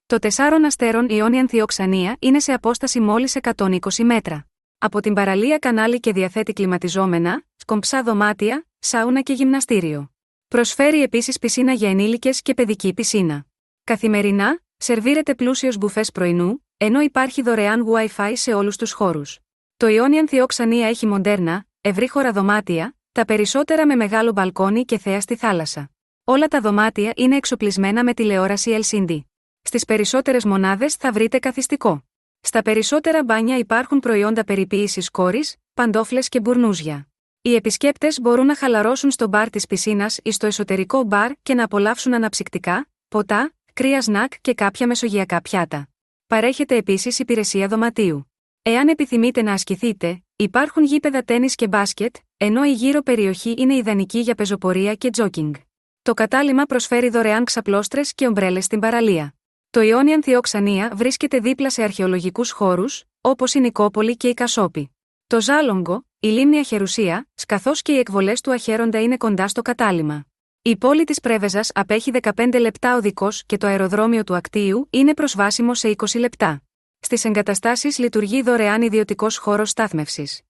Το 4 αστέρων Ιόνιαν Θειοξανία είναι σε απόσταση μόλις 120 μέτρα από την παραλία κανάλι και διαθέτει κλιματιζόμενα, κομψά δωμάτια, σάουνα και γυμναστήριο. Προσφέρει επίσης πισίνα για ενήλικες και παιδική πισίνα. Καθημερινά, σερβίρεται πλούσιος μπουφές πρωινού, ενώ υπάρχει δωρεάν Wi-Fi σε όλους τους χώρους. Το Ιόνιαν Θειοξανία έχει μοντέρνα, ευρύχωρα δωμάτια, τα περισσότερα με μεγάλο μπαλκόνι και θέα στη θάλασσα. Όλα τα δωμάτια είναι εξοπλισμένα με τηλεόραση LCD. Στις περισσότερες μονάδες θα βρείτε καθιστικό. Στα περισσότερα μπάνια υπάρχουν προϊόντα περιποίησης κόρης, παντόφλες και μπουρνούζια. Οι επισκέπτες μπορούν να χαλαρώσουν στο μπαρ της πισίνας ή στο εσωτερικό μπαρ και να απολαύσουν αναψυκτικά, ποτά, κρύα σνακ και κάποια μεσογειακά πιάτα. Παρέχεται επίσης υπηρεσία δωματίου. Εάν επιθυμείτε να ασκηθείτε, υπάρχουν γήπεδα τένις και μπάσκετ, ενώ η γύρω περιοχή είναι ιδανική για πεζοπορία και τζόκινγκ. Το κατάλημα προσφέρει δωρεάν ξαπλώστρες και ομπρέλες στην παραλία. Το Ιόνιαν Θειοξανία βρίσκεται δίπλα σε αρχαιολογικούς χώρους, όπως η Νικόπολη και η Κασόπη. Το Ζάλογκο, η λίμνη Αχερουσία, καθώς και οι εκβολές του Αχέροντα είναι κοντά στο κατάλημα. Η πόλη της Πρέβεζας απέχει 15 λεπτά οδικός και το αεροδρόμιο του Ακτίου είναι προσβάσιμο σε 20 λεπτά. Στις εγκαταστάσεις λειτουργεί δωρεάν ιδιωτικός χώρος στάθμευσης.